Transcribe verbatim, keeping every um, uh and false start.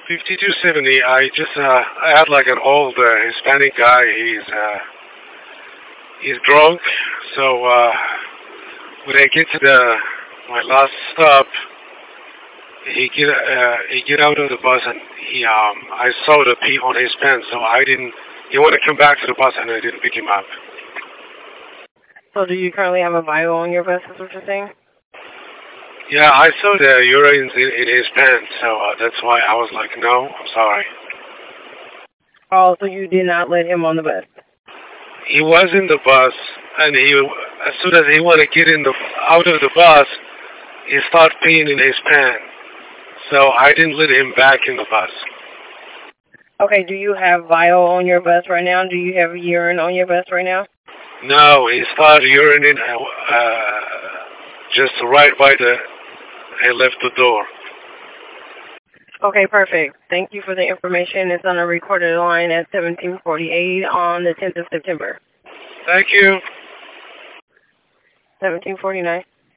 fifty-two seventy. I just uh, I had like an old uh, Hispanic guy. He's uh, he's drunk. So uh, when I get to the my last stop, he get uh, he get out of the bus and he um I saw the pee on his pants. So I didn't. He wanted to come back to the bus and I didn't pick him up. So do you currently have a vial on your vest, is what you're saying? Yeah, I saw the urine in, in his pants, so uh, that's why I was like, no, I'm sorry. Oh, so you did not let him on the bus? He was in the bus, and he, as soon as he wanted to get in the out of the bus, he started peeing in his pants. So I didn't let him back in the bus. Okay, do you have vial on your vest right now? Do you have urine on your vest right now? No, he started urinating uh, just right by the, he left the door. Okay, perfect. Thank you for the information. It's on a recorded line at seventeen forty-eight on the tenth of September. Thank you. seventeen forty-nine.